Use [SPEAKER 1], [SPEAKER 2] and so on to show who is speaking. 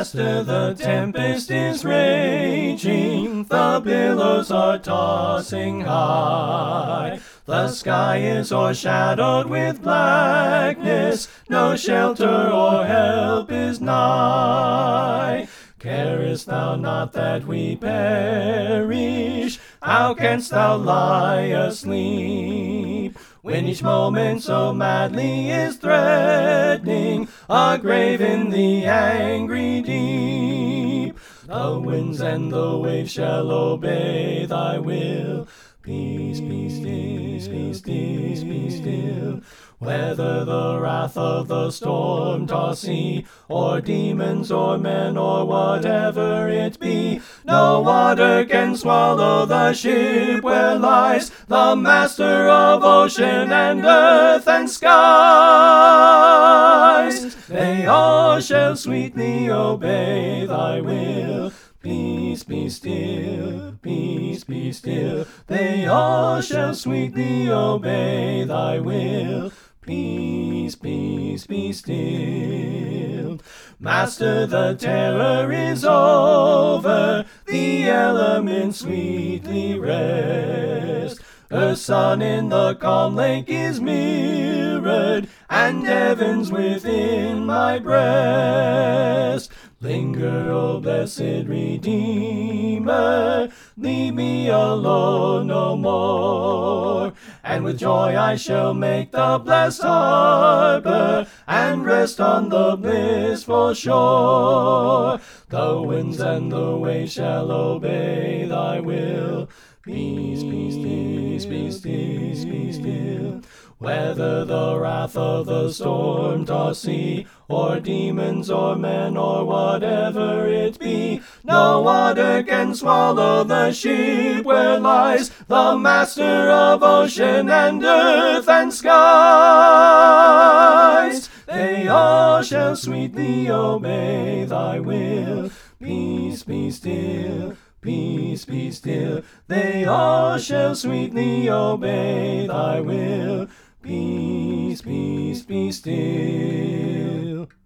[SPEAKER 1] Master, the tempest is raging, the billows are tossing high. The sky is o'ershadowed with blackness, no shelter or help is nigh. Carest thou not that we perish? How canst thou lie asleep, when each moment so madly is threatening a grave in the angry deep? The winds and the waves shall obey thy will. Peace, peace, peace, peace, peace, peace still. Whether the wrath of the storm-tossed sea, or demons, or men, or whatever it be, no water can swallow the ship where lies the Master of ocean and earth and skies. They all shall sweetly obey thy will. Peace, be still, peace, be still. They all shall sweetly obey thy will. Peace, peace, be still. Master, the terror is over, the elements sweetly rest. Her sun in the calm lake is mirrored, and heaven's within my breast. Linger, O blessed Redeemer, leave me alone no more, and with joy I shall make the blessed harbor, and rest on the blissful shore. The winds and the waves shall obey thy will. Peace, peace, peace, peace, peace, peace still. Whether the wrath of the storm-tossed sea, or demons, or men, or whatever it be, no water can swallow the ship where lies the Master of ocean and earth and skies. They all shall sweetly obey thy will. Peace, be still. Peace, be still. They all shall sweetly obey thy will. Peace, peace, be still.